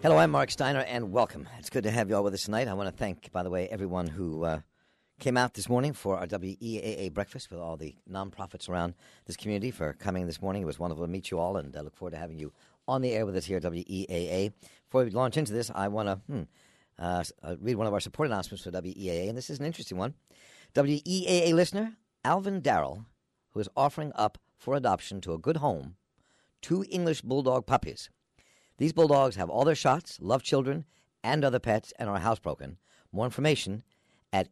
Hello, I'm Mark Steiner, and welcome. It's good to have you all with us tonight. I want to thank, by the way, everyone who came out this morning for our WEAA breakfast with all the nonprofits around this community for coming this morning. It was wonderful to meet you all, and I look forward to having you on the air with us here at WEAA. Before we launch into this, I want to read one of our support announcements for WEAA, and this is an interesting one. WEAA listener Alvin Darrell, who is offering up for adoption to a good home 2 English Bulldog puppies. These bulldogs have all their shots, love children, and other pets, and are housebroken. More information at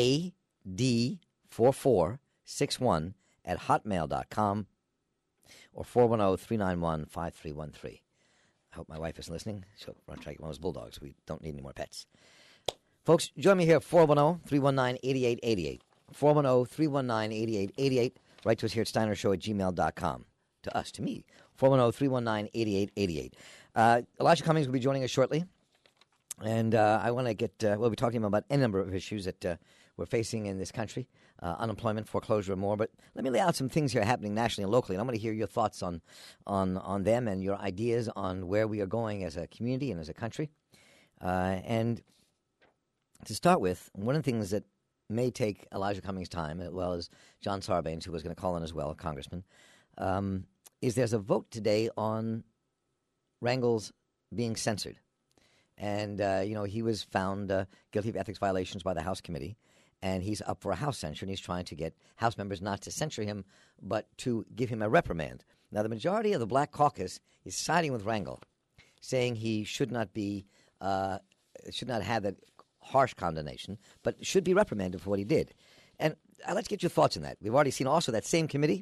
ad4461 at hotmail.com or 410-391-5313. I hope my wife is listening. She'll run try to get one of those bulldogs. We don't need any more pets. Folks, join me here at 410-319-8888. 410-319-8888. Write to us here at steinershow@gmail.com. To us, to me. 410-319-8888. Elijah Cummings will be joining us shortly. And I want to we'll be talking about any number of issues that we're facing in this country, unemployment, foreclosure, and more. But let me lay out some things here happening nationally and locally, and I'm going to hear your thoughts on them and your ideas on where we are going as a community and as a country. And to start with, one of the things that may take Elijah Cummings' time, as well as John Sarbanes, who was going to call in as well, a congressman, is there's a vote today on Rangels being censored. And, he was found guilty of ethics violations by the House committee, and he's up for a House censure, and he's trying to get House members not to censure him, but to give him a reprimand. Now, the majority of the Black Caucus is siding with Rangel, saying he should not have that harsh condemnation, but should be reprimanded for what he did. And let's get your thoughts on that. We've already seen also that same committee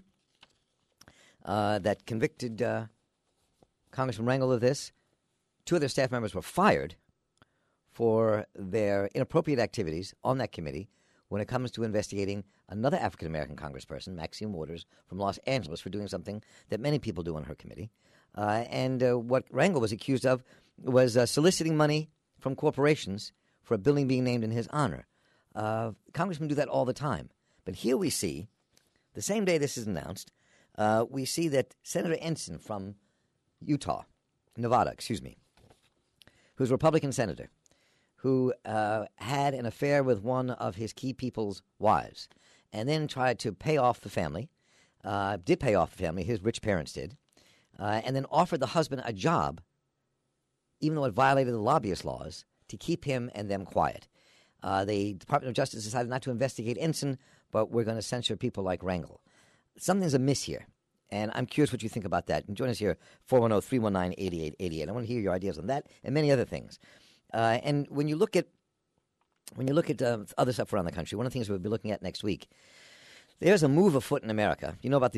that convicted Congressman Rangel of this. 2 of their staff members were fired for their inappropriate activities on that committee when it comes to investigating another African-American congressperson, Maxine Waters, from Los Angeles, for doing something that many people do on her committee. And what Rangel was accused of was soliciting money from corporations for a building being named in his honor. Congressmen do that all the time. But here we see, the same day this is announced, we see that Senator Ensign from Nevada, who's a Republican senator, who had an affair with one of his key people's wives, and then tried to pay off the family, did pay off the family, his rich parents did, and then offered the husband a job, even though it violated the lobbyist laws, to keep him and them quiet. The Department of Justice decided not to investigate Ensign, but we're going to censor people like Rangel. Something's amiss here. And I'm curious what you think about that. And join us here, 410-319-8888. I want to hear your ideas on that and many other things. And when you look at other stuff around the country, one of the things we'll be looking at next week, there's a move afoot in America. You know about the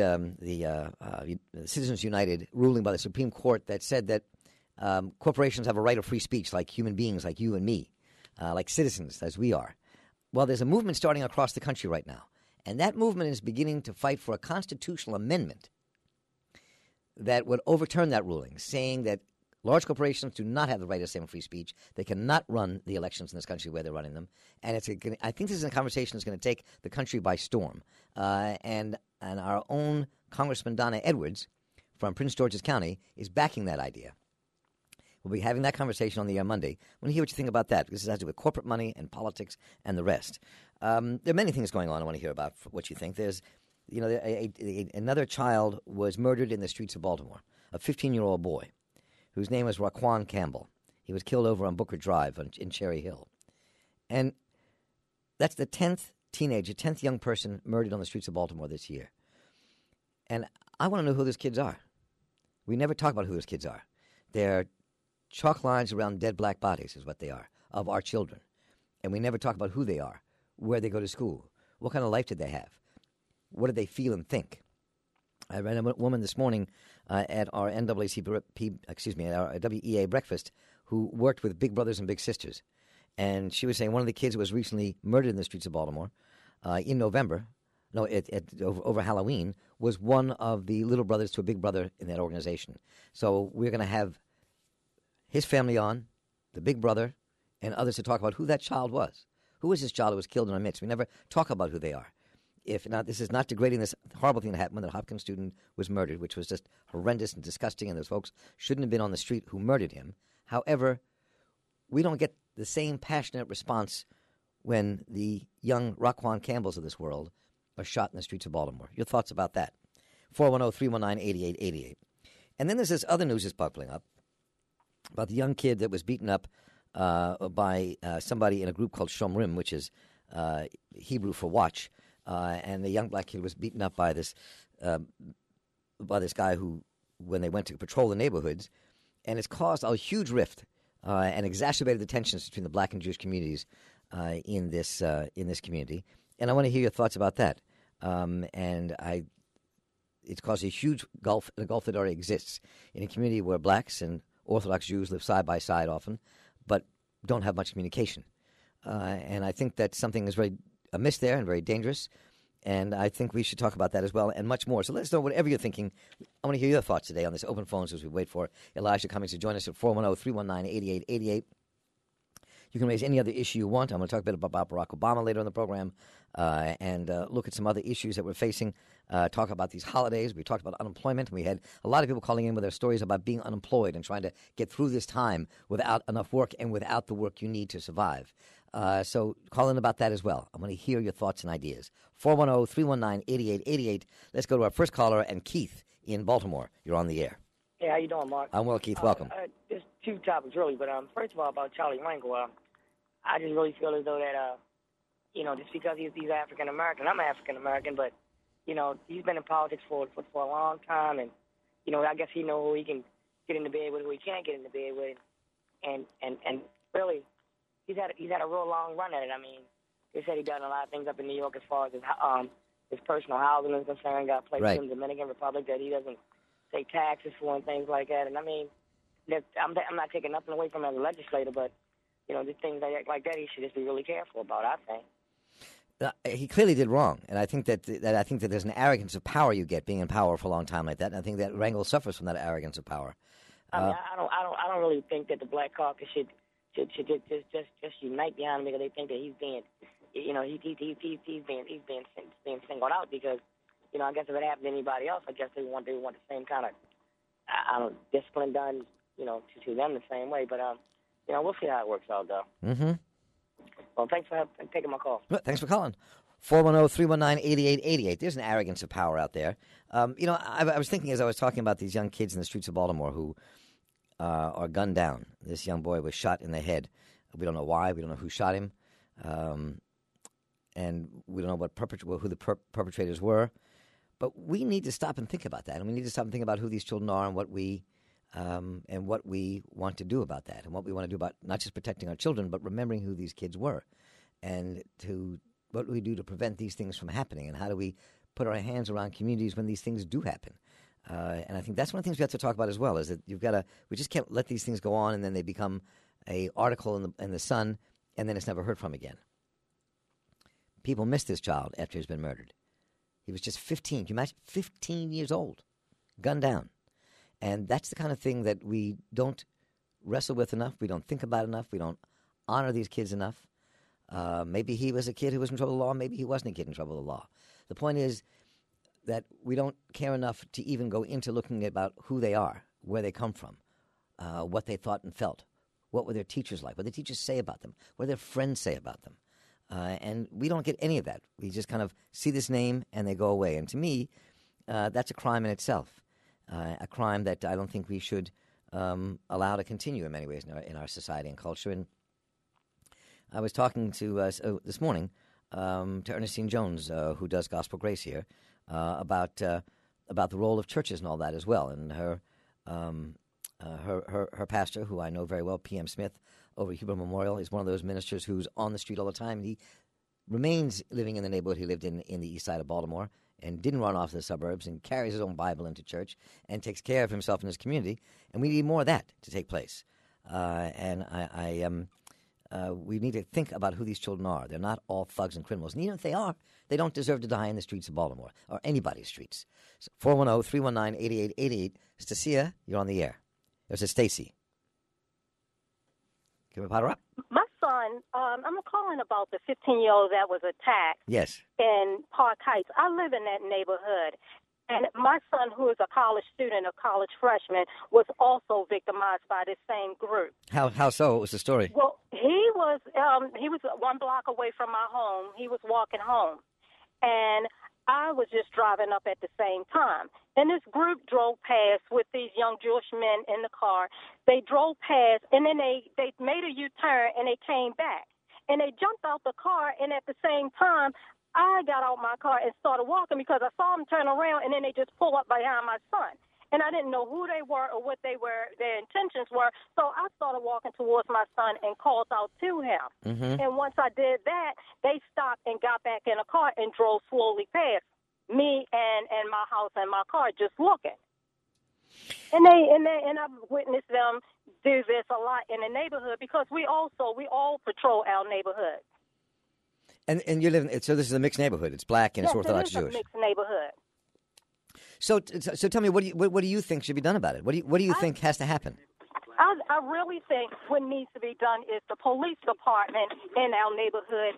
Citizens United ruling by the Supreme Court that said that corporations have a right of free speech like human beings, like you and me, like citizens as we are. Well, there's a movement starting across the country right now. And that movement is beginning to fight for a constitutional amendment that would overturn that ruling, saying that large corporations do not have the right to say free speech. They cannot run the elections in this country where they're running them. And I think this is a conversation that's going to take the country by storm. And our own Congressman Donna Edwards from Prince George's County is backing that idea. We'll be having that conversation on the air Monday. I want to hear what you think about that, because this has to do with corporate money and politics and the rest. There are many things going on I want to hear about what you think. There's, another child was murdered in the streets of Baltimore, a 15-year-old boy whose name was Raquan Campbell. He was killed over on Booker Drive in Cherry Hill. And that's the 10th young person murdered on the streets of Baltimore this year. And I want to know who those kids are. We never talk about who those kids are. They're chalk lines around dead black bodies is what they are, of our children. And we never talk about who they are, where they go to school, what kind of life did they have, what did they feel and think. I read a woman this morning at our at our WEA breakfast who worked with Big Brothers and Big Sisters. And she was saying one of the kids who was recently murdered in the streets of Baltimore in November, over Halloween, was one of the little brothers to a big brother in that organization. So we're going to have his family on, the big brother, and others to talk about who that child was. Who was this child who was killed in our midst? We never talk about who they are. If not, this is not degrading this horrible thing that happened when the Hopkins student was murdered, which was just horrendous and disgusting, and those folks shouldn't have been on the street who murdered him. However, we don't get the same passionate response when the young Raquan Campbells of this world are shot in the streets of Baltimore. Your thoughts about that? 410-319-8888. And then there's this other news that's bubbling up about the young kid that was beaten up by somebody in a group called Shomrim, which is Hebrew for watch. And the young black kid was beaten up by this guy who, when they went to patrol the neighborhoods, and it's caused a huge rift and exacerbated the tensions between the black and Jewish communities in this community. And I want to hear your thoughts about that. It's caused a huge gulf, a gulf that already exists in a community where blacks and Orthodox Jews live side by side often, but don't have much communication. And I think that something is very amiss there and very dangerous. And I think we should talk about that as well and much more. So let us know whatever you're thinking. I want to hear your thoughts today on this open phones as we wait for Elijah Cummings to join us at 410-319-8888. You can raise any other issue you want. I'm going to talk a bit about Barack Obama later in the program and look at some other issues that we're facing, talk about these holidays. We talked about unemployment. We had a lot of people calling in with their stories about being unemployed and trying to get through this time without enough work and without the work you need to survive. So call in about that as well. I want to hear your thoughts and ideas. 410-319-8888. Let's go to our first caller, and Keith in Baltimore. You're on the air. Hey, how you doing, Mark? I'm well, Keith. Welcome. There's two topics, really. But first of all, about Charlie Rangel, I just really feel as though that, just because he's African-American, I'm African-American, but, he's been in politics for a long time. And, I guess he knows who he can get into bed with, who he can't get into bed with. And really, he's had a real long run at it. I mean, they said he done a lot of things up in New York as far as his personal housing is concerned, got places in the Dominican Republic that he doesn't pay taxes for and things like that. And, I mean, I'm not taking nothing away from him as a legislator, but, the things like that he should just be really careful about, I think. He clearly did wrong, and I think that there's an arrogance of power you get being in power for a long time like that, and I think that Rangel suffers from that arrogance of power. I mean, I don't really think that the Black Caucus should just unite behind him because they think that he's being, he's being singled out because, I guess if it happened to anybody else, I guess they want the same kind of, discipline done, to them the same way, but we'll see how it works out, though. Mm-hmm. Well, thanks for taking my call. Thanks for calling. 410-319-8888. There's an arrogance of power out there. I was thinking as I was talking about these young kids in the streets of Baltimore who are gunned down. This young boy was shot in the head. We don't know why. We don't know who shot him. And we don't know who the perpetrators were. But we need to stop and think about that. And we need to stop and think about who these children are and what we want to do about that, and what we want to do about not just protecting our children, but remembering who these kids were, and what do we do to prevent these things from happening, and how do we put our hands around communities when these things do happen. And I think that's one of the things we have to talk about as well, is that we just can't let these things go on and then they become a article in the Sun, and then it's never heard from again. People miss this child after he's been murdered. He was just 15. Can you imagine? 15 years old, gunned down. And that's the kind of thing that we don't wrestle with enough. We don't think about enough. We don't honor these kids enough. Maybe he was a kid who was in trouble with the law. Maybe he wasn't a kid in trouble with the law. The point is that we don't care enough to even go into looking about who they are, where they come from, what they thought and felt, what were their teachers like, what did the teachers say about them, what did their friends say about them. And we don't get any of that. We just kind of see this name and they go away. And to me, that's a crime in itself. A crime that I don't think we should allow to continue in many ways in our society and culture. And I was talking to this morning to Ernestine Jones, who does Gospel Grace here, about the role of churches and all that as well. And her pastor, who I know very well, P.M. Smith, over at Hebrew Memorial, is one of those ministers who's on the street all the time. And he remains living in the neighborhood he lived in the east side of Baltimore, and didn't run off to the suburbs, and carries his own Bible into church and takes care of himself and his community. And we need more of that to take place. We need to think about who these children are. They're not all thugs and criminals. And even if they are, they don't deserve to die in the streets of Baltimore or anybody's streets. So 410-319-8888. Stacia, you're on the air. There's a Stacy. Can we power up? My son, I'm calling about the 15-year-old that was attacked. Yes. In Park Heights. I live in that neighborhood, And my son, who is a college student, a college freshman, was also victimized by this same group. How so? What was the story? Well, he was 1 block away from my home. He was walking home, and I was just driving up at the same time. And this group drove past with these young Jewish men in the car. They drove past, and then they made a U-turn, and they came back. And they jumped out the car, and at the same time, I got out my car and started walking because I saw them turn around, and then they just pull up behind my son. And I didn't know who they were or what their intentions were. So I started walking towards my son and called out to him. Mm-hmm. And once I did that, they stopped and got back in a car and drove slowly past me and my house and my car, just looking. And I've witnessed them do this a lot in the neighborhood because we all patrol our neighborhood. And you live in, so this is a mixed neighborhood. It's black and it's Orthodox Jewish. Jewish. It's a mixed neighborhood. So tell me, what do you think should be done about it? What do you think has to happen? I really think what needs to be done is the police department in our neighborhood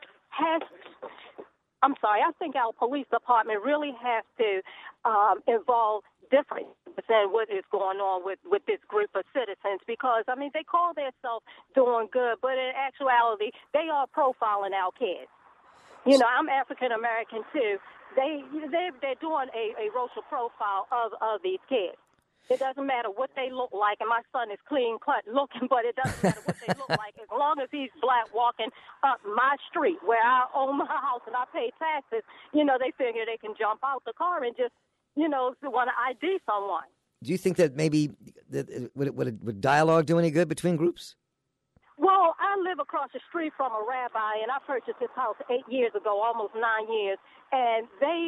I think our police department really has to involve different than what is going on with this group of citizens because, I mean, they call themselves doing good, but in actuality, they are profiling our kids. You know, I'm African-American, too. They're doing a racial profile of these kids. It doesn't matter what they look like, and my son is clean-cut looking, but it doesn't matter what they look like. As long as he's black walking up my street where I own my house and I pay taxes, you know, they figure they can jump out the car and just, you know, want to ID someone. Do you think that maybe would dialogue do any good between groups? Well, I live across the street from a rabbi, and I purchased this house 8 years ago, almost 9 years. And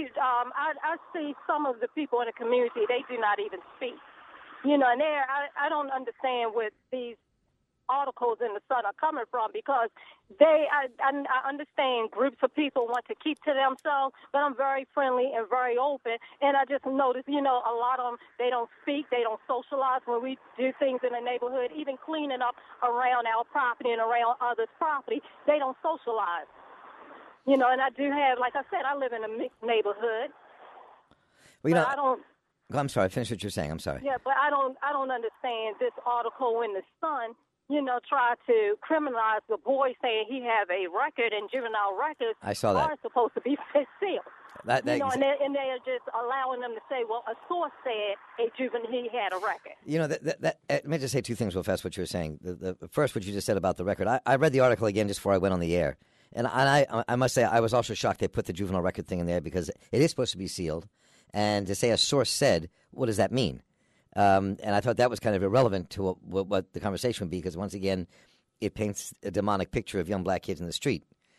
I see some of the people in the community, they do not even speak. You know, and I don't understand what these articles in the Sun are coming from because I understand groups of people want to keep to themselves, but I'm very friendly and very open. And I just noticed, you know, a lot of them, they don't speak, they don't socialize when we do things in the neighborhood, even cleaning up around our property and around others' property, they don't socialize. You know, and I do have, like I said, I live in a mixed neighborhood. Well, you know, I don't. I'm sorry. Finish what you're saying. I'm sorry. Yeah, but I don't understand this article in the Sun. You know, try to criminalize the boy saying he have a record and juvenile records. I saw that. Are supposed to be sealed. You know, and they're just allowing them to say, well, a source said he had a record. You know, let me just say two things real fast. What you were saying. The first, what you just said about the record. I read the article again just before I went on the air. And I must say, I was also shocked they put the juvenile record thing in there because it is supposed to be sealed. And to say a source said, what does that mean? And I thought that was kind of irrelevant to what the conversation would be because, once again, it paints a demonic picture of young black kids in the street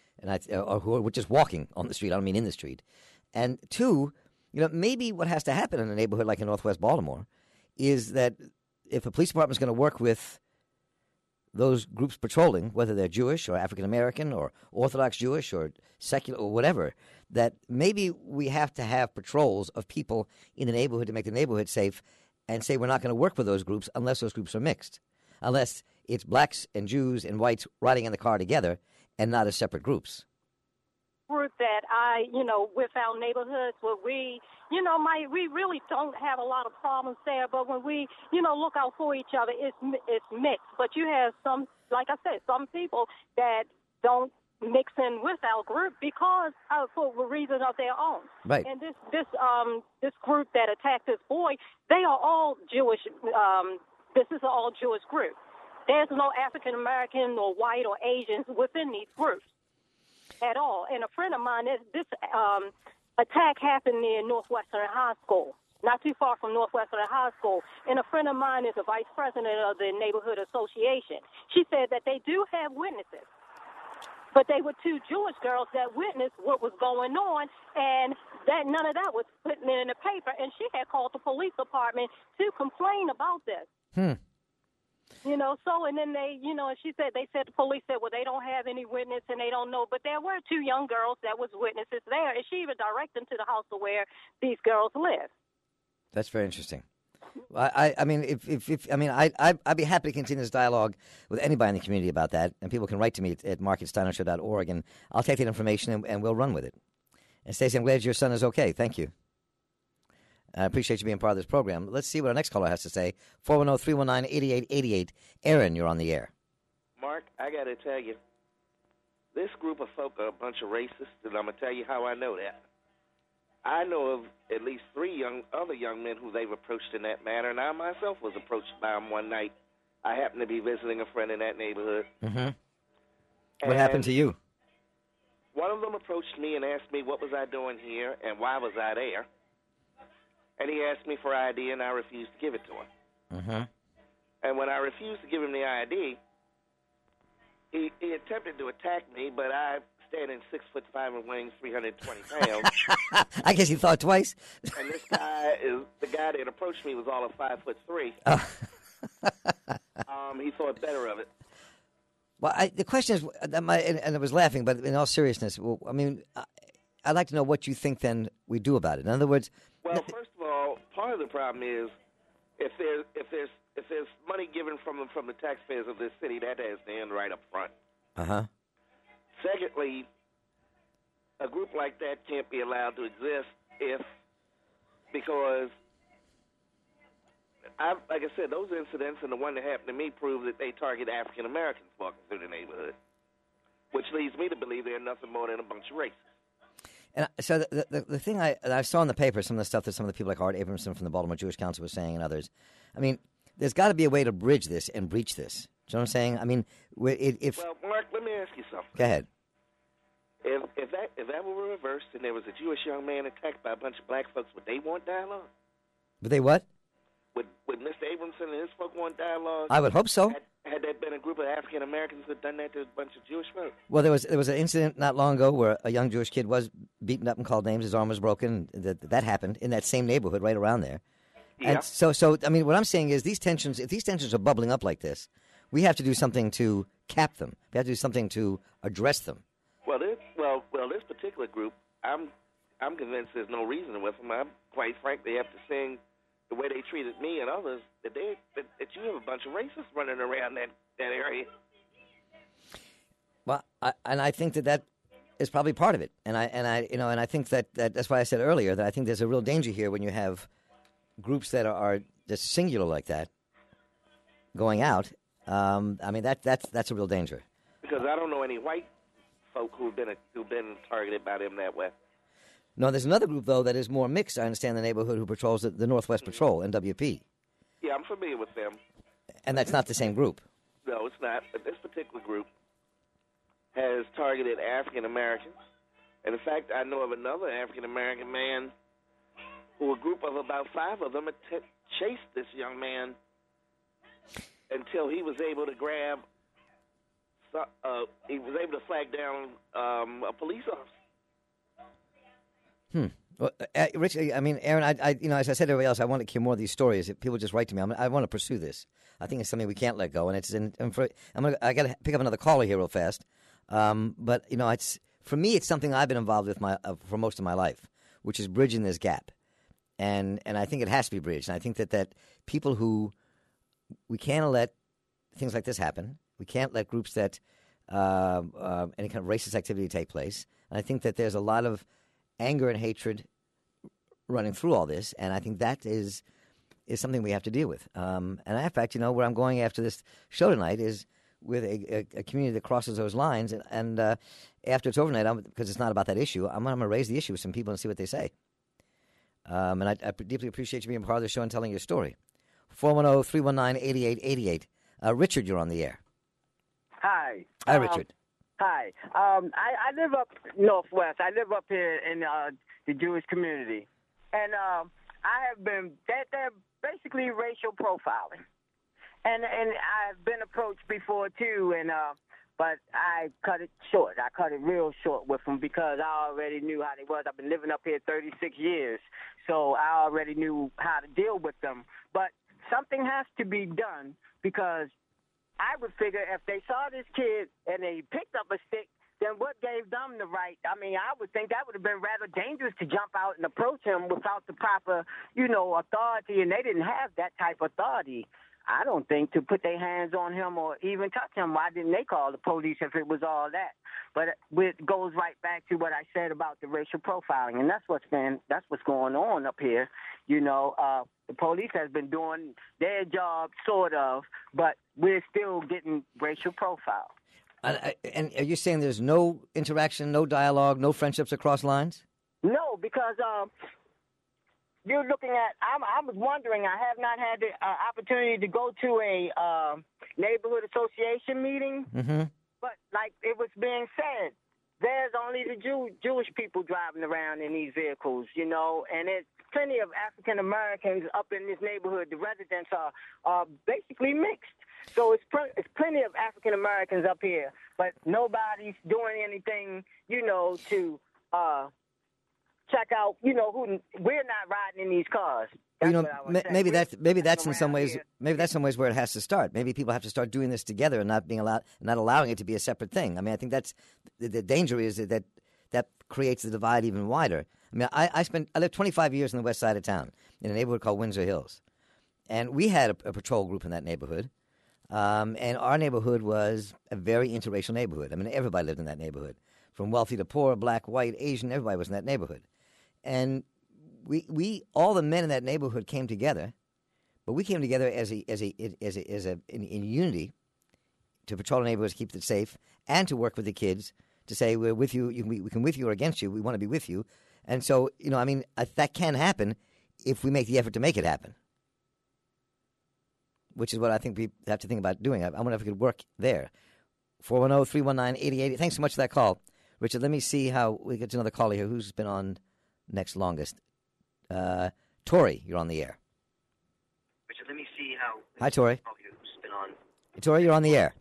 or who are just walking on the street. I don't mean in the street. And two, you know, maybe what has to happen in a neighborhood like in Northwest Baltimore is that if the police department is going to work with those groups patrolling, whether they're Jewish or African-American or Orthodox Jewish or secular or whatever, that maybe we have to have patrols of people in the neighborhood to make the neighborhood safe and say we're not going to work with those groups unless those groups are mixed, unless it's blacks and Jews and whites riding in the car together and not as separate groups. Group that with our neighborhoods where we really don't have a lot of problems there, but when we, look out for each other, it's mixed. But you have some, like I said, some people that don't mix in with our group because for reasons of their own. Right. And this group that attacked this boy, they are all Jewish. This is an all Jewish group. There's no African American or white or Asians within these groups at all. And a friend of mine, this attack happened near Northwestern High School, not too far from Northwestern High School. And a friend of mine is a vice president of the neighborhood association. She said that they do have witnesses, but they were two Jewish girls that witnessed what was going on, and that none of that was put in the paper. And she had called the police department to complain about this. And then they, and she said, the police said, well, they don't have any witness and they don't know. But there were two young girls that was witnesses there, and she even directed them to the house of where these girls live. That's very interesting. I mean, I'd be happy to continue this dialogue with anybody in the community about that, and people can write to me at mark@steinershow.org, and I'll take that information and we'll run with it. And Stacey, I'm glad your son is okay. Thank you. I appreciate you being part of this program. Let's see what our next caller has to say. 410-319-8888. Aaron, you're on the air. Mark, I got to tell you, this group of folk are a bunch of racists, and I'm going to tell you how I know that. I know of at least 3 other young men who they've approached in that manner, and I myself was approached by them one night. I happened to be visiting a friend in that neighborhood. Mm-hmm. What happened to you? One of them approached me and asked me what was I doing here and why was I there. And he asked me for ID, and I refused to give it to him. Mm-hmm. And when I refused to give him the ID, he attempted to attack me, but I, standing 6'5" and weighing 320 pounds. I guess you thought twice. And this guy the guy that approached me was all of 5'3". He thought better of it. Well, the question is, and I was laughing, but in all seriousness, well, I mean, I'd like to know what you think then we do about it. In other words, well, first of all, part of the problem is if there's money given from the taxpayers of this city, that has to end right up front. Secondly, a group like that can't be allowed to exist because like I said, those incidents and the one that happened to me prove that they target African Americans walking through the neighborhood, which leads me to believe they're nothing more than a bunch of racists. And so the thing I saw in the paper, some of the stuff that some of the people like Art Abramson from the Baltimore Jewish Council was saying and others, I mean, there's got to be a way to bridge this and breach this. Do you know what I'm saying? I mean, well, Mark, let me ask you something. Go ahead. If that were reversed and there was a Jewish young man attacked by a bunch of black folks, would they want dialogue? Would they what? Would Mr. Abramson and his folk want dialogue? I would hope so. Had there been a group of African Americans who had done that to a bunch of Jewish folks? Well, there was an incident not long ago where a young Jewish kid was beaten up and called names. His arm was broken. That happened in that same neighborhood right around there. Yeah. And so I mean, what I'm saying is if these tensions are bubbling up like this, we have to do something to cap them. We have to do something to address them. Well, this particular group, I'm convinced there's no reason with them. I quite frankly have to sing the way they treated me and others that you have a bunch of racists running around that area. Well, I think that is probably part of it, and I think that that's why I said earlier that I think there's a real danger here when you have groups that are just singular like that going out. I mean that's a real danger. Because I don't know any white folk who've been targeted by them that way. No, there's another group, though, that is more mixed, I understand, the neighborhood who patrols the Northwest Patrol, NWP. Yeah, I'm familiar with them. And that's not the same group. No, it's not. But this particular group has targeted African Americans. And in fact, I know of another African American man who a group of about 5 of them chased this young man until he was able to flag down a police officer. Well, Rich, I mean, Aaron, as I said to everybody else, I want to hear more of these stories. If people just write to me, I want to pursue this. I think it's something we can't let go, and I got to pick up another caller here real fast. But it's for me, it's something I've been involved with for most of my life, which is bridging this gap, and I think it has to be bridged. And I think that people who we can't let things like this happen. We can't let groups that any kind of racist activity take place. And I think that there's a lot of anger and hatred running through all this, and I think that is something we have to deal with. And in fact, where I'm going after this show tonight is with a community that crosses those lines, and after it's over tonight, because it's not about that issue, I'm going to raise the issue with some people and see what they say. And I deeply appreciate you being part of the show and telling your story. 410-319-8888. Richard, you're on the air. Hi. Hi, Richard. Hi. I live up northwest. I live up here in the Jewish community. And I have been, they're basically racial profiling. And I've been approached before, too, but I cut it short. I cut it real short with them because I already knew how they was. I've been living up here 36 years, so I already knew how to deal with them. But something has to be done because I would figure if they saw this kid and they picked up a stick, then what gave them the right? I mean, I would think that would have been rather dangerous to jump out and approach him without the proper, authority, and they didn't have that type of authority. I don't think to put their hands on him or even touch him. Why didn't they call the police if it was all that? But it goes right back to what I said about the racial profiling, and that's what's going on up here. You know, the police has been doing their job, sort of, but we're still getting racial profile. And are you saying there's no interaction, no dialogue, no friendships across lines? No, because you're looking at. I was wondering. I have not had the opportunity to go to a neighborhood association meeting, but like it was being said, there's only the Jewish people driving around in these vehicles, you know, and it's plenty of African Americans up in this neighborhood. The residents are basically mixed. So it's plenty of African Americans up here, but nobody's doing anything, you know, to check out, you know, who we're not riding in these cars. You know, maybe that's in some ways where it has to start. Maybe people have to start doing this together and not allowing it to be a separate thing. I mean, I think that's the danger is that creates the divide even wider. I mean, I lived 25 years in the west side of town in a neighborhood called Windsor Hills, and we had a patrol group in that neighborhood. And our neighborhood was a very interracial neighborhood. I mean, everybody lived in that neighborhood, from wealthy to poor, black, white, Asian. Everybody was in that neighborhood, and we all the men in that neighborhood came together, but we came together in unity to patrol the neighborhoods, keep it safe, and to work with the kids to say we're with you. We can with you or against you. We want to be with you, and so you know, I mean, that can happen if we make the effort to make it happen. Which is what I think we have to think about doing. I wonder if we could work there. 410-319-8080. Thanks so much for that call. Richard, let me see how we get to another caller here. Who's been on next longest? Tori, you're on the air. Richard, let me see how... Hi, Tori. Who's been on... Tori, you're on the air.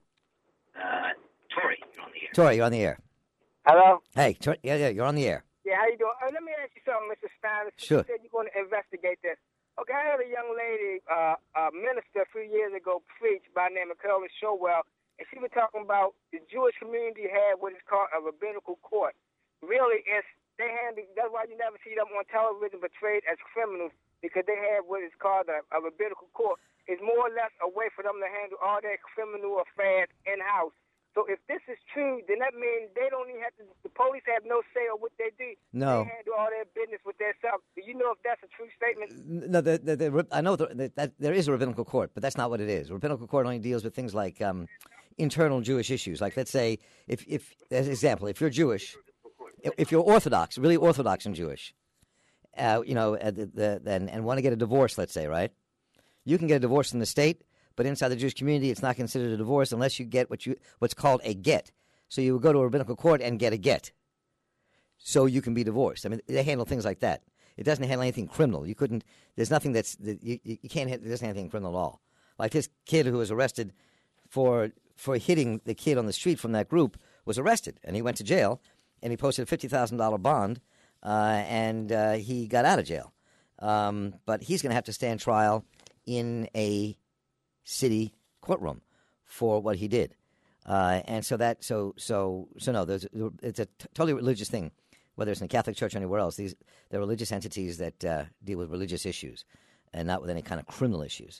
Tori, you're on the air. Tori, you're on the air. Hello? Hey, Tori, yeah, you're on the air. Yeah, how you doing? Let me ask you something, Mr. Stein. Sure. You said you're going to investigate this. Okay, I had a young lady, a minister a few years ago, preach by the name of Carolyn Showell, and she was talking about the Jewish community had what is called a rabbinical court. Really, that's why you never see them on television portrayed as criminals, because they have what is called a rabbinical court. It's more or less a way for them to handle all their criminal affairs in-house. So if this is true, then that means they don't even have to, the police have no say on what they do. No. They handle all their business with themselves. Do you know if that's a true statement? No, I know that there is a rabbinical court, but that's not what it is. A rabbinical court only deals with things like internal Jewish issues. Like, let's say, if as an example, if you're Jewish, if you're Orthodox, really Orthodox and Jewish, and want to get a divorce, let's say, right? You can get a divorce in the state, but inside the Jewish community, it's not considered a divorce unless you get what's called a get. So you would go to a rabbinical court and get a get, so you can be divorced. I mean, they handle things like that. It doesn't handle anything criminal. You couldn't. There's nothing you can't. It doesn't handle anything criminal at all. Like this kid who was arrested for hitting the kid on the street from that group was arrested, and he went to jail, and he posted a $50,000 bond, and he got out of jail. But he's going to have to stand trial in a city courtroom for what he did, and so no, it's a totally religious thing, whether it's in the Catholic Church or anywhere else. They're religious entities that deal with religious issues, and not with any kind of criminal issues.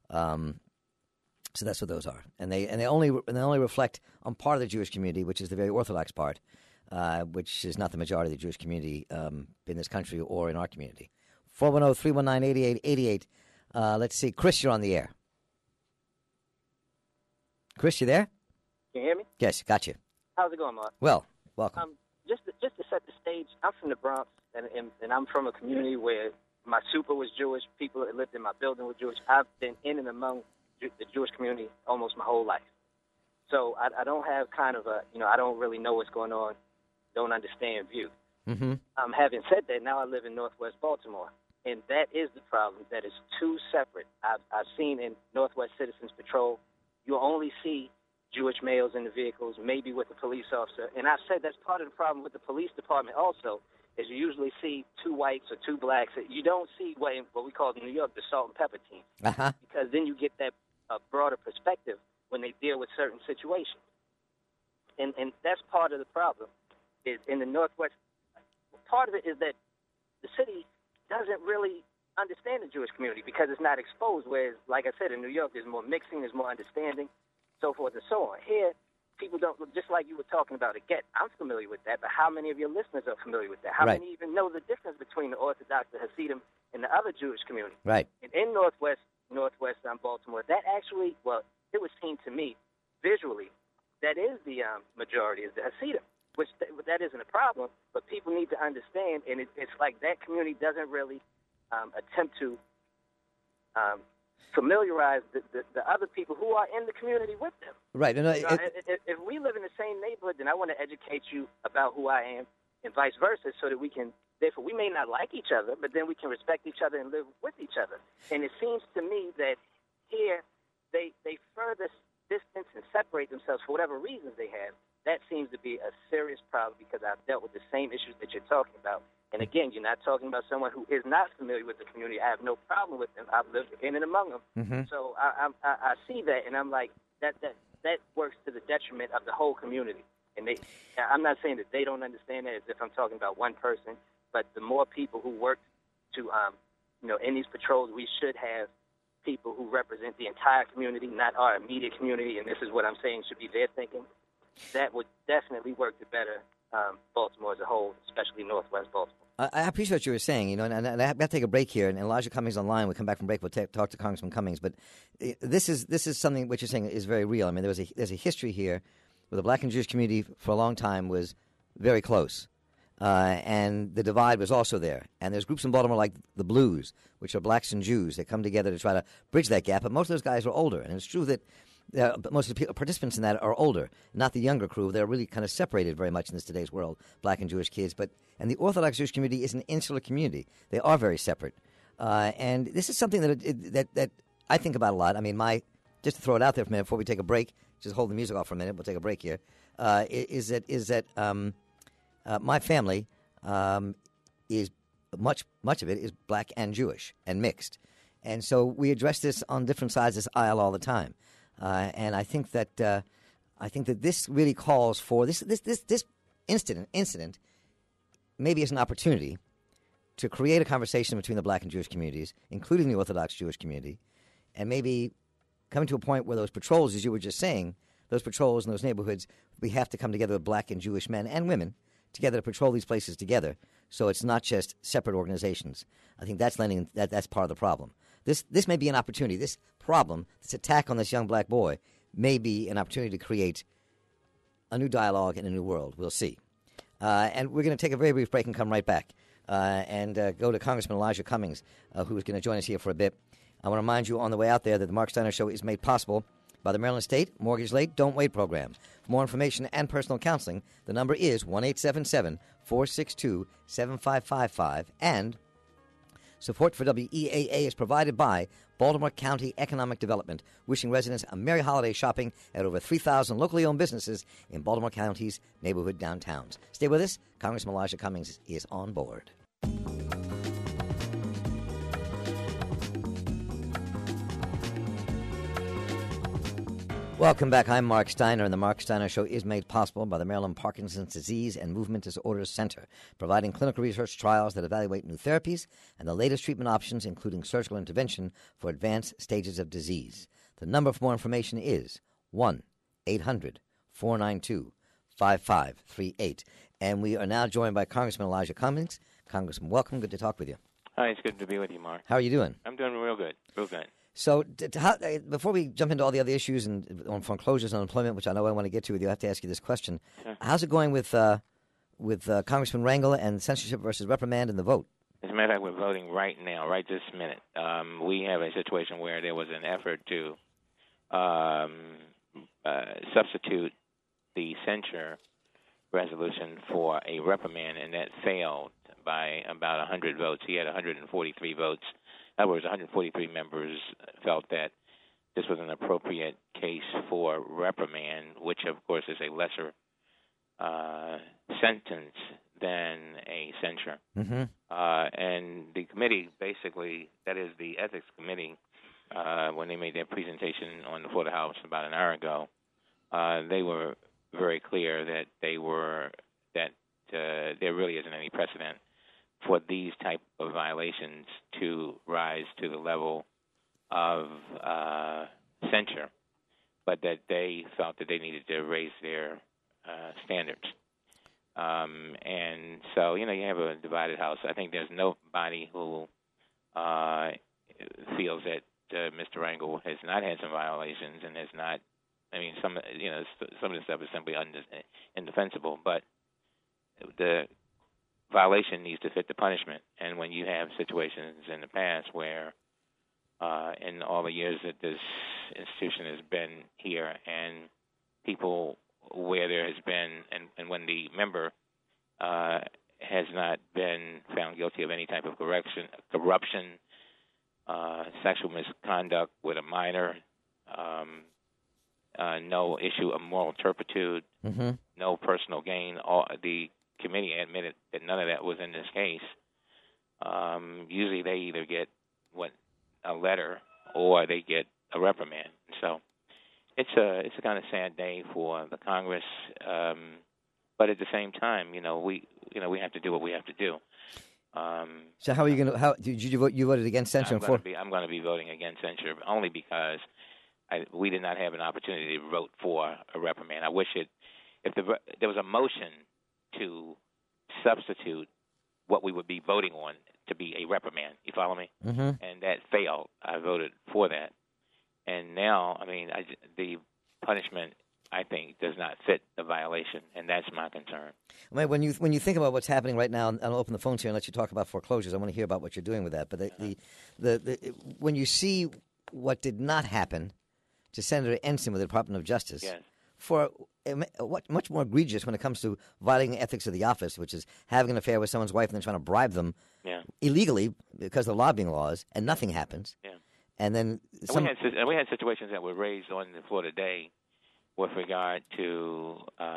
So that's what those are, and they only reflect on part of the Jewish community, which is the very Orthodox part, which is not the majority of the Jewish community in this country or in our community. 410-319-8888. Let's see, Chris, you're on the air. Chris, you there? Can you hear me? Yes, got you. How's it going, Mark? Well, welcome. Just to set the stage, I'm from the Bronx, and I'm from a community where my super was Jewish. People that lived in my building were Jewish. I've been in and among the Jewish community almost my whole life. So I don't have kind of I don't really know what's going on, don't understand view. Mm-hmm. Having said that, now I live in Northwest Baltimore, and that is the problem. That is two separate. I've seen in Northwest Citizens Patrol, you'll only see Jewish males in the vehicles, maybe with a police officer. And I've said that's part of the problem with the police department also, is you usually see two whites or two blacks. You don't see what we call in New York the salt and pepper team. Uh-huh. Because then you get that broader perspective when they deal with certain situations. And that's part of the problem. Is in the Northwest, part of it is that the city doesn't really understand the Jewish community because it's not exposed, whereas, like I said, in New York, there's more mixing, there's more understanding, so forth and so on. Here, people don't, just like you were talking about again, I'm familiar with that, but how many of your listeners are familiar with that? How Right. many even know the difference between the Orthodox, the Hasidim, and the other Jewish community? Right. And in Northwest Baltimore, that actually, well, it was seen to me visually, that is the majority is the Hasidim, which that isn't a problem, but people need to understand, and it's like that community doesn't really attempt to familiarize the other people who are in the community with them. Right. No, You know, if we live in the same neighborhood, then I want to educate you about who I am, and vice versa, so that we can. Therefore, we may not like each other, but then we can respect each other and live with each other. And it seems to me that here they further distance and separate themselves for whatever reasons they have. That seems to be a serious problem because I've dealt with the same issues that you're talking about. And again, you're not talking about someone who is not familiar with the community. I have no problem with them. I've lived in and among them. Mm-hmm. So I see that, and I'm like, that works to the detriment of the whole community. And I'm not saying that they don't understand that as if I'm talking about one person, but the more people who work to, in these patrols, we should have people who represent the entire community, not our immediate community, and this is what I'm saying should be their thinking. That would definitely work to better Baltimore as a whole, especially Northwest Baltimore. I appreciate what you were saying, and I have to take a break here. And Elijah Cummings online. We'll come back from break. We'll talk to Congressman Cummings. But this is something what you're saying is very real. I mean, there's a history here where the Black and Jewish community for a long time was very close, and the divide was also there. And there's groups in Baltimore like the Blues, which are blacks and Jews. They come together to try to bridge that gap. But most of those guys are older, and it's true that. Most of the participants in that are older, not the younger crew. They're really kind of separated very much in this today's world, black and Jewish kids. And the Orthodox Jewish community is an insular community. They are very separate. And this is something that I think about a lot. I mean, just to throw it out there for a minute before we take a break, just hold the music off for a minute. We'll take a break here. Is that my family is much of it is black and Jewish and mixed. And so we address this on different sides of this aisle all the time. And I think that this really calls for this incident maybe as an opportunity to create a conversation between the black and Jewish communities, including the Orthodox Jewish community, and maybe coming to a point where those patrols, as you were just saying, those patrols in those neighborhoods, we have to come together with black and Jewish men and women together to patrol these places together. So it's not just separate organizations. I think that's part of the problem. This may be an opportunity. This problem, this attack on this young black boy, may be an opportunity to create a new dialogue and a new world. We'll see. And we're going to take a very brief break and come right back and go to Congressman Elijah Cummings, who is going to join us here for a bit. I want to remind you on the way out there that the Mark Steiner Show is made possible by the Maryland State Mortgage Late Don't Wait program. For more information and personal counseling, the number is 1-877-462-7555, and support for WEAA is provided by Baltimore County Economic Development, wishing residents a merry holiday shopping at over 3,000 locally owned businesses in Baltimore County's neighborhood downtowns. Stay with us. Congressman Elijah Cummings is on board. Welcome back. I'm Mark Steiner, and the Mark Steiner Show is made possible by the Maryland Parkinson's Disease and Movement Disorders Center, providing clinical research trials that evaluate new therapies and the latest treatment options, including surgical intervention for advanced stages of disease. The number for more information is 1-800-492-5538. And we are now joined by Congressman Elijah Cummings. Congressman, welcome. Good to talk with you. Hi, it's good to be with you, Mark. How are you doing? I'm doing real good, real good. So before we jump into all the other issues and on foreclosures and unemployment, which I know I want to get to with you, I have to ask you this question. Sure. How's it going with Congressman Rangel and censorship versus reprimand and the vote? As a matter of fact, we're voting right now, right this minute. We have a situation where there was an effort to substitute the censure resolution for a reprimand, and that failed by about 100 votes. He had 143 votes. In other words, 143 members felt that this was an appropriate case for reprimand, which, of course, is a lesser sentence than a censure. Mm-hmm. And the committee, basically, that is the ethics committee, when they made their presentation on the floor of the House about an hour ago, they were very clear that there really isn't any precedent for these type of violations to rise to the level of censure. but that they felt that they needed to raise their standards. And so, you have a divided house. I think there's nobody who feels that Mr. Rangel has not had some violations and has not. I mean, some of the stuff is simply indefensible, but the violation needs to fit the punishment. And when you have situations in the past where, in all the years that this institution has been here, and people where there has been, and when the member has not been found guilty of any type of corruption, sexual misconduct with a minor, no issue of moral turpitude, no personal gain. The committee admitted that none of that was in this case. Usually they either get a letter or they get a reprimand. So it's a kind of sad day for the Congress, but at the same time, we have to do what we have to do. So how are you going to? How did you vote? You voted against censure. I'm going to be voting against censure only because we did not have an opportunity to vote for a reprimand. I wish if there was a motion to substitute what we would be voting on to be a reprimand. You follow me? Mm-hmm. And that failed. I voted for that. And now, the punishment, I think, does not fit the violation, and that's my concern. When you think about what's happening right now, and I'll open the phones here and let you talk about foreclosures. I want to hear about what you're doing with that. But when you see what did not happen to Senator Ensign with the Department of Justice, yes, for what much more egregious when it comes to violating the ethics of the office, which is having an affair with someone's wife and then trying to bribe them illegally because of lobbying laws, and nothing happens. Yeah. And then we had situations that were raised on the floor today with regard to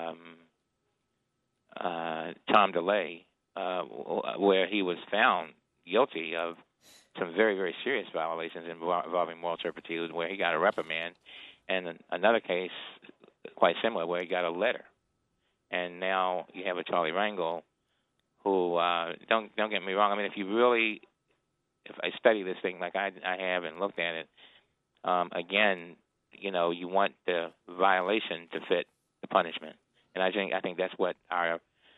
Tom DeLay, where he was found guilty of some very, very serious violations involving moral turpitude, where he got a reprimand, and another case quite similar where he got a letter. And now you have a Charlie Rangel who, don't get me wrong, if I study this thing like I have and looked at it, again, you want the violation to fit the punishment. And I think that's what our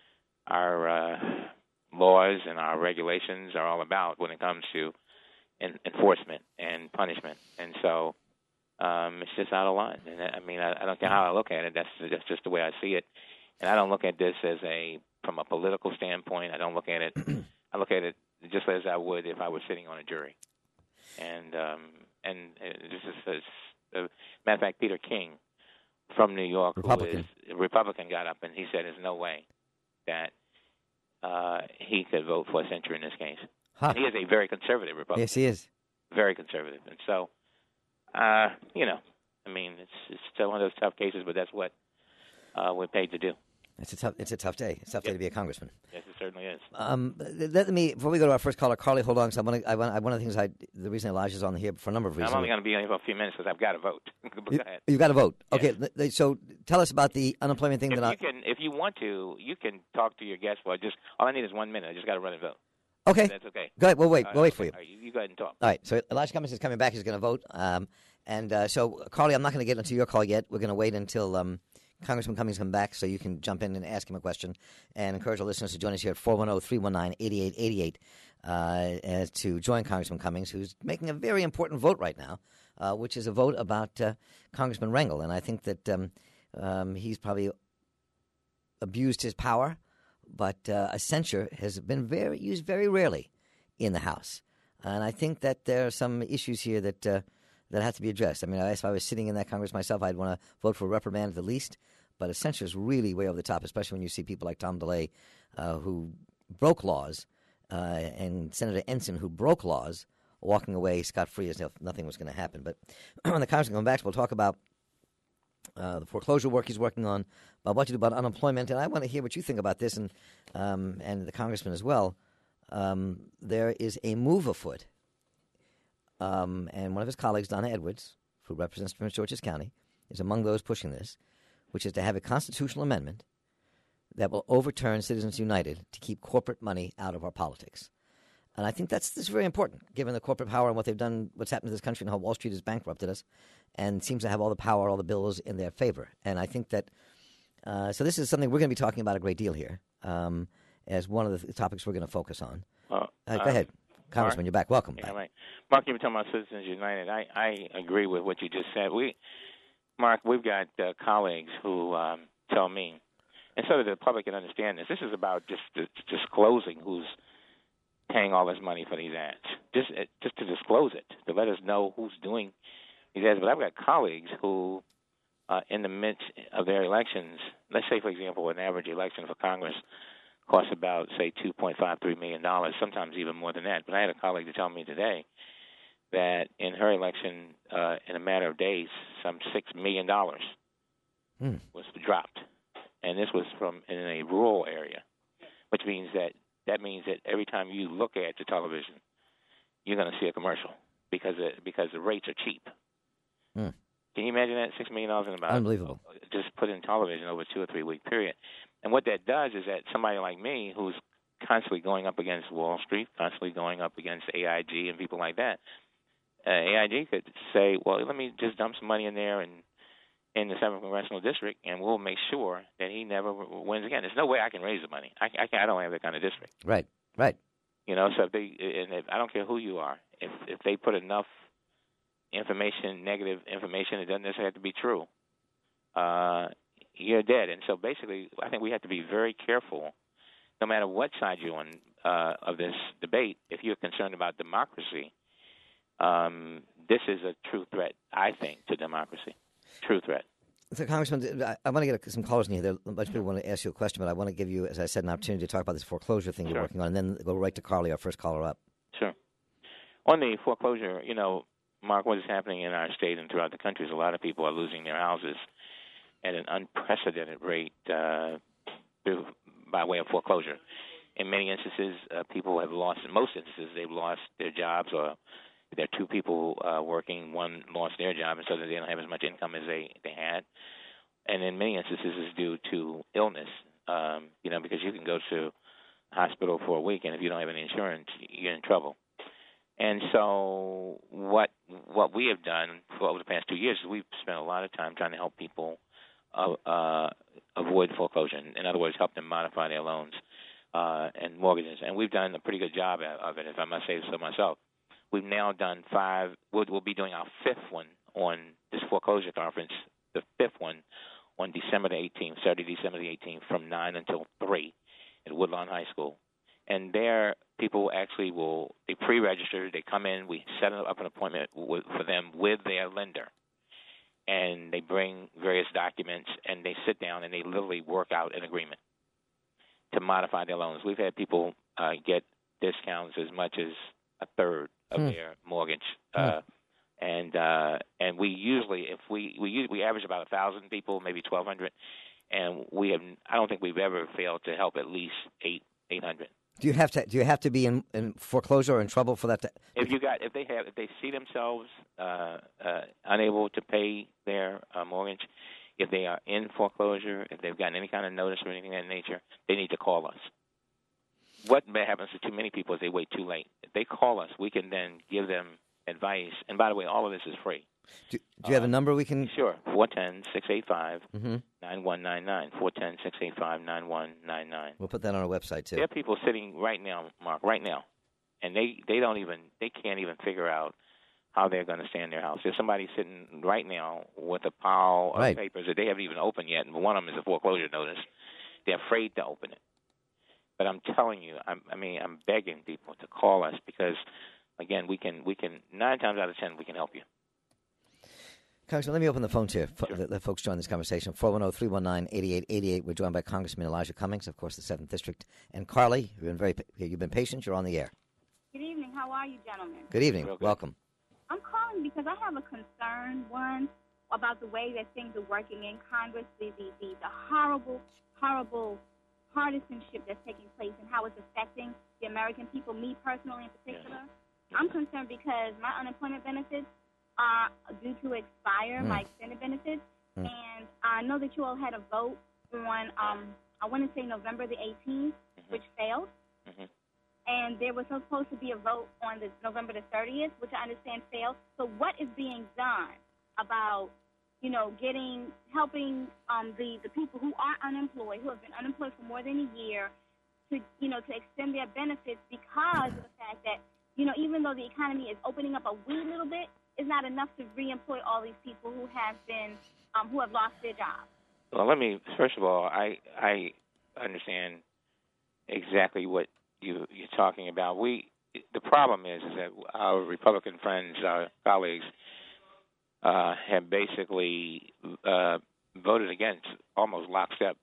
laws and our regulations are all about when it comes to enforcement and punishment. And so it's just out of line. And I don't care how I look at it. That's just the way I see it. And I don't look at this from a political standpoint. I don't look at it. I look at it just as I would if I was sitting on a jury. And this is matter of fact, Peter King from New York, Republican. who is a Republican, got up and he said there's no way that he could vote for censure in this case. Huh. And he is a very conservative Republican. Yes, he is. Very conservative. And so, it's still one of those tough cases, but that's what we're paid to do. It's a tough day. It's a tough day to be a congressman. Yes, it certainly is. Let me, before we go to our first caller, Carly, hold on. So one of the things the reason Elijah's on here for a number of reasons. I'm only going to be on here for a few minutes because I've got to vote. Go ahead. You've got to vote. Yes. Okay, so tell us about the unemployment thing. If you want to, you can talk to your guest. Well, all I need is 1 minute. I just got to run and vote. Okay. That's okay. Go ahead. We'll wait for you. All right, you go ahead and talk. All right. So Elijah Cummings is coming back. He's going to vote. So, Carly, I'm not going to get into your call yet. We're going to wait until Congressman Cummings comes back so you can jump in and ask him a question, and encourage our listeners to join us here at 410-319-8888 to join Congressman Cummings, who's making a very important vote right now, which is a vote about Congressman Rangel. And I think that he's probably abused his power, but a censure has been used very rarely in the House. And I think that there are some issues here that have to be addressed. If I was sitting in that Congress myself, I'd want to vote for a reprimand at the least. But a censure is really way over the top, especially when you see people like Tom DeLay, who broke laws, and Senator Ensign, who broke laws, walking away scot-free as if nothing was going to happen. But when the Congressman comes back, we'll talk about the foreclosure work he's working on, about what to do about unemployment. And I want to hear what you think about this, and the Congressman as well. There is a move afoot. And one of his colleagues, Donna Edwards, who represents Prince George's County, is among those pushing this, which is to have a constitutional amendment that will overturn Citizens United to keep corporate money out of our politics. And I think that's very important, given the corporate power and what they've done, what's happened to this country and how Wall Street has bankrupted us. and seems to have all the power, all the bills in their favor. And I think that so this is something we're going to be talking about a great deal here as one of the topics we're going to focus on. Go ahead, Congressman. Mark? You're back. Welcome. Yeah, right. Mark, you were talking about Citizens United. I agree with what you just said. Mark, we've got colleagues who tell me, and so that the public can understand this, this is about just disclosing who's paying all this money for these ads, just to disclose it, to let us know who's doing these ads. But I've got colleagues who, in the midst of their elections, let's say, for example, an average election for Congress costs about, say, $2.53 million, sometimes even more than that. But I had a colleague to tell me today that in her election, in a matter of days, some $6 million was dropped. And this was from in a rural area, which means that means that every time you look at the television, you're going to see a commercial because the rates are cheap. Can you imagine that? $6 million in about unbelievable. Just put in television over a 2 or 3 week period. And what that does is that somebody like me, who's constantly going up against Wall Street, constantly going up against AIG and people like that, AIG could say, well, let me just dump some money in there and in the 7th Congressional District, and we'll make sure that he never wins again. There's no way I can raise the money. I don't have that kind of district. Right. You know, so I don't care who you are. If they put enough information, negative information, it doesn't necessarily have to be true. You're dead. And so basically, I think we have to be very careful, no matter what side you're on of this debate. If you're concerned about democracy, this is a true threat, I think, to democracy. True threat. So, Congressman, I want to get some callers in here. There a bunch of people want to ask you a question, but I want to give you, as I said, an opportunity to talk about this foreclosure thing you're working on, and then go right to Carly, our first caller up. Sure. On the foreclosure, you know, Mark, what is happening in our state and throughout the country is a lot of people are losing their houses at an unprecedented rate by way of foreclosure. In many instances, people have lost, in most instances, they've lost their jobs, or there are two people working, one lost their job, and so they don't have as much income as they had. And in many instances, it's due to illness, you know, because you can go to the hospital for a week, and if you don't have any insurance, you're in trouble. And so what we have done for over the past 2 years is we've spent a lot of time trying to help people avoid foreclosure. In other words, help them modify their loans and mortgages. And we've done a pretty good job of it, if I must say so myself. We've now done 5. We'll be doing our 5th one on this foreclosure conference, the 5th one on December the 18th, Saturday, December the 18th, from 9 until 3 at Woodlawn High School. And there, people actually they pre-register, they come in, we set up an appointment for them with their lender. And they bring various documents, and they sit down, and they literally work out an agreement to modify their loans. We've had people get discounts as much as a third of their mortgage. And we usually, if we average about 1,000 people, maybe 1,200, and I don't think we've ever failed to help at least 800. Do you have to be in foreclosure or in trouble for that? If they see themselves unable to pay their mortgage, if they are in foreclosure, if they've gotten any kind of notice or anything of that nature, they need to call us. What happens to too many people is they wait too late. If they call us, we can then give them advice. And by the way, all of this is free. Do you have a number we can? Sure, 410-685-9199. 410-685-9199. We'll put that on our website too. There are people sitting right now, Mark, and they can't even figure out how they're going to stay in their house. There's somebody sitting right now with a pile of papers that they haven't even opened yet, and one of them is a foreclosure notice. They're afraid to open it. But I'm telling you, I'm begging people to call us because, again, we can 9 times out of 10 we can help you. Congressman, let me open the phones here. Sure. Let folks join this conversation. 410-319-8888. We're joined by Congressman Elijah Cummings, of course, the 7th District, and Carly. You've been patient. You're on the air. Good evening. How are you, gentlemen? Good evening. Welcome. I'm calling because I have a concern, one, about the way that things are working in Congress, the horrible partisanship that's taking place and how it's affecting the American people, me personally in particular. Yes. I'm concerned because my unemployment benefits are due to expire, my extended benefits, and I know that you all had a vote on, I want to say November the 18th, which failed, and there was supposed to be a vote on November the 30th, which I understand failed. So what is being done about, helping the people who are unemployed, who have been unemployed for more than a year, to extend their benefits because of the fact that, even though the economy is opening up a wee little bit, it's not enough to reemploy all these people who have been, who have lost their jobs. Well, first of all, I understand exactly what you're talking about. The problem is that our Republican friends, our colleagues, have basically voted against, almost lockstep,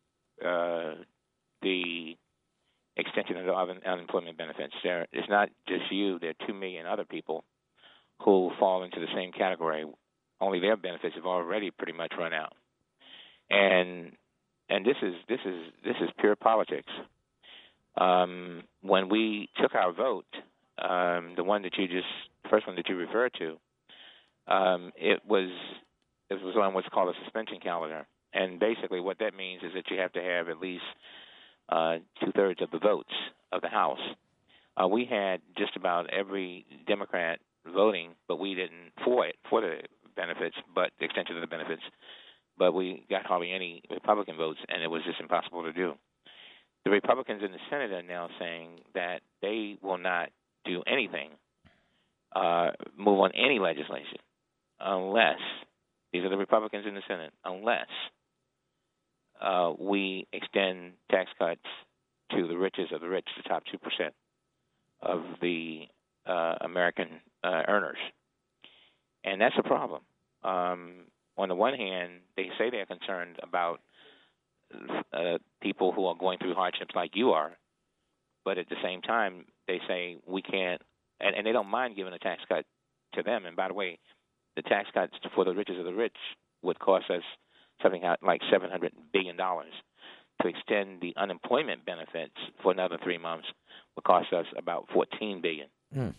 the extension of the unemployment benefits. It's not just you. There are 2 million other people who fall into the same category. Only their benefits have already pretty much run out. And this is pure politics. When we took our vote, the first one that you referred to, it was on what's called a suspension calendar, and basically what that means is that you have to have at least 2/3 of the votes of the House. We had just about every Democrat voting, but we didn't for the benefits, but the extension of the benefits. But we got hardly any Republican votes, and it was just impossible to do. The Republicans in the Senate are now saying that they will not do anything, move on any legislation, unless, these are the Republicans in the Senate, unless we extend tax cuts to the richest of the rich, the top 2% of the American earners. And that's a problem. On the one hand, they say they're concerned about people who are going through hardships like you are, but at the same time, they say we can't, and they don't mind giving a tax cut to them. And by the way, the tax cuts for the richest of the rich would cost us something like $700 billion. To extend the unemployment benefits for another 3 months would cost us about $14 billion. Mm.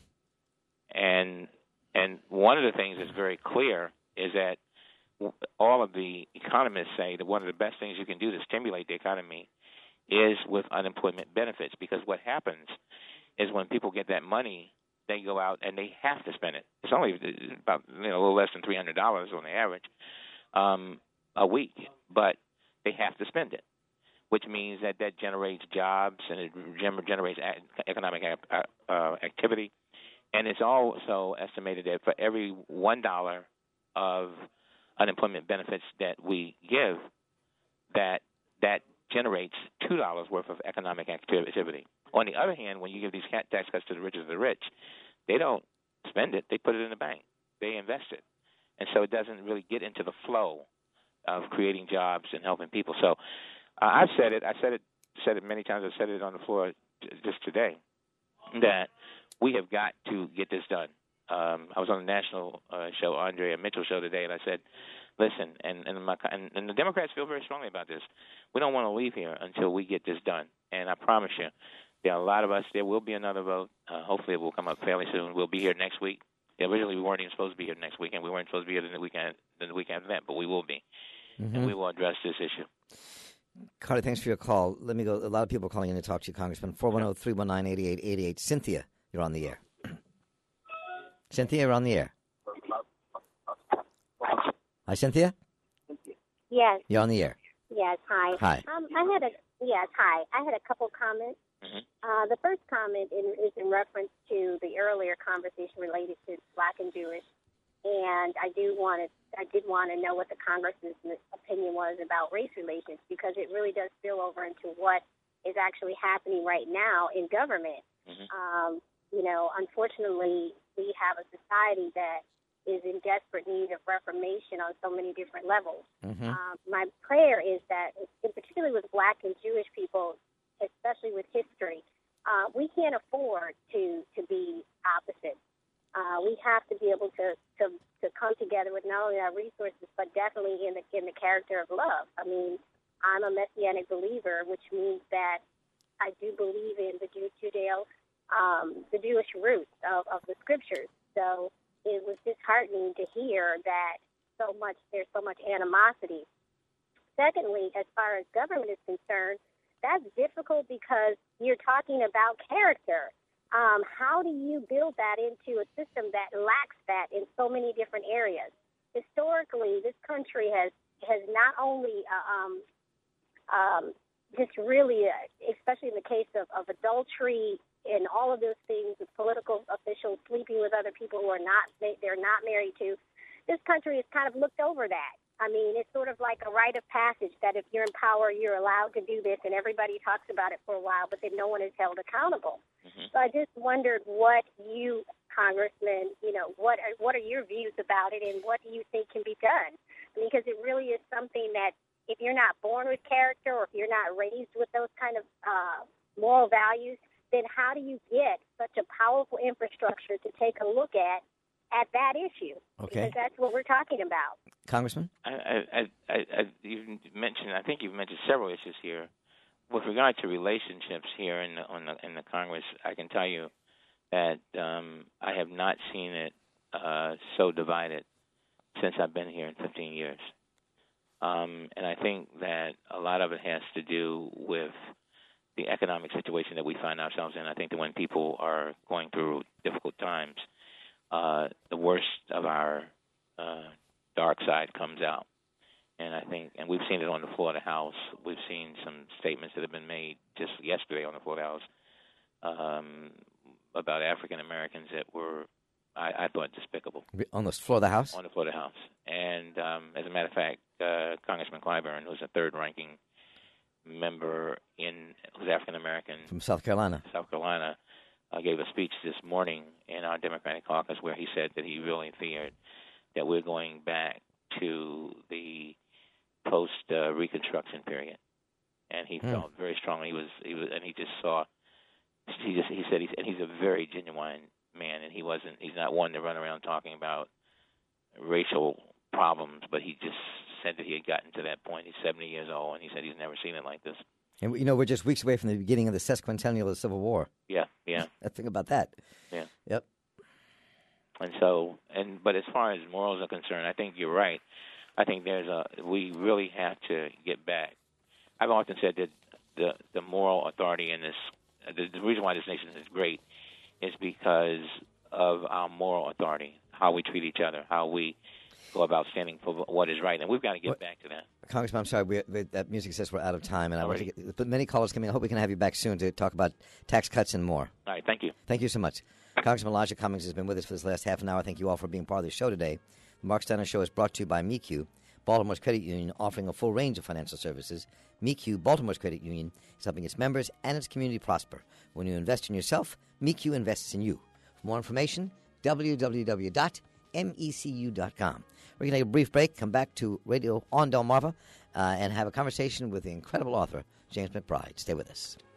And one of the things that's very clear is that all of the economists say that one of the best things you can do to stimulate the economy is with unemployment benefits, because what happens is when people get that money, they go out and they have to spend it. It's only about a little less than $300 on the average a week, but they have to spend it, which means that generates jobs and it generates economic activity. And it's also estimated that for every $1 of unemployment benefits that we give, that generates $2 worth of economic activity. On the other hand, when you give these tax cuts to the richest of the rich, they don't spend it; they put it in the bank, they invest it, and so it doesn't really get into the flow of creating jobs and helping people. So I've said it. I said it many times. I've said it on the floor just today that we have got to get this done. I was on the national show, Andrea Mitchell show today, and I said, listen, and the Democrats feel very strongly about this. We don't want to leave here until we get this done. And I promise you, there are a lot of us. There will be another vote. Hopefully it will come up fairly soon. We'll be here next week. Originally, we weren't even supposed to be here next week, and we weren't supposed to be here the week after that, but we will be. Mm-hmm. And we will address this issue. Carly, thanks for your call. Let me go. A lot of people are calling in to talk to you, Congressman. 410-319-8888. Cynthia, you're on the air. Cynthia, you're on the air. Hi, Cynthia? Yes. You're on the air. Yes, hi. Hi. I had a couple comments. Mm-hmm. The first comment is in reference to the earlier conversation related to Black and Jewish. And I did want to know what the Congressman's opinion was about race relations, because it really does spill over into what is actually happening right now in government. Mm-hmm. Unfortunately, we have a society that is in desperate need of reformation on so many different levels. Mm-hmm. My prayer is that, particularly with Black and Jewish people, especially with history, we can't afford to be opposite. We have to be able to come together with not only our resources, but definitely in the character of love. I mean, I'm a Messianic believer, which means that I do believe in the the Jewish roots of the scriptures. So it was disheartening to hear that there's so much animosity. Secondly, as far as government is concerned, that's difficult because you're talking about character. How do you build that into a system that lacks that in so many different areas? historically, this country has not only just really, especially in the case of adultery and all of those things, with political officials sleeping with other people who they're not married to, this country has kind of looked over that. I mean, it's sort of like a rite of passage that if you're in power, you're allowed to do this, and everybody talks about it for a while, but then no one is held accountable. Mm-hmm. So I just wondered what you, Congressman, what are your views about it, and what do you think can be done? Because it really is something that if you're not born with character, or if you're not raised with those kind of moral values, then how do you get such a powerful infrastructure to take a look at that issue? Okay. Because that's what we're talking about. Congressman? You've mentioned, I think you've mentioned several issues here. With regard to relationships here in the Congress, I can tell you that I have not seen it so divided since I've been here in 15 years. And I think that a lot of it has to do with the economic situation that we find ourselves in. I think that when people are going through difficult times, the worst of our dark side comes out. And I think, and we've seen it on the floor of the House. We've seen some statements that have been made just yesterday on the floor of the House about African Americans that were, I thought, despicable. On the floor of the House? On the floor of the House. And as a matter of fact, Congressman Clyburn, who's a third-ranking member who's African American from South Carolina, gave a speech this morning in our Democratic caucus where he said that he really feared that we're going back to the post-Reconstruction period, and he felt very strongly. He said he's a very genuine man, and he's not one to run around talking about racial problems, but he just said that he had gotten to that point. He's 70 years old, and he said he's never seen it like this. And we're just weeks away from the beginning of the sesquicentennial of the Civil War. Yeah. Think about that. Yeah. Yep. But as far as morals are concerned, I think you're right. I think we really have to get back. I've often said that the moral authority in this, the reason why this nation is great is because of our moral authority, how we treat each other, how we go about standing for what is right, and we've got to get back to that. Congressman, I'm sorry, that music says we're out of time, and I want to get, but many callers coming. I hope we can have you back soon to talk about tax cuts and more. All right, thank you. Thank you so much. Congressman Elijah Cummings has been with us for this last half an hour. Thank you all for being part of the show today. The Mark Steiner Show is brought to you by MECU, Baltimore's credit union, offering a full range of financial services. MECU, Baltimore's credit union, is helping its members and its community prosper. When you invest in yourself, MECU invests in you. For more information, www.mecu.com. We're going to take a brief break, come back to Radio on Delmarva, and have a conversation with the incredible author, James McBride. Stay with us.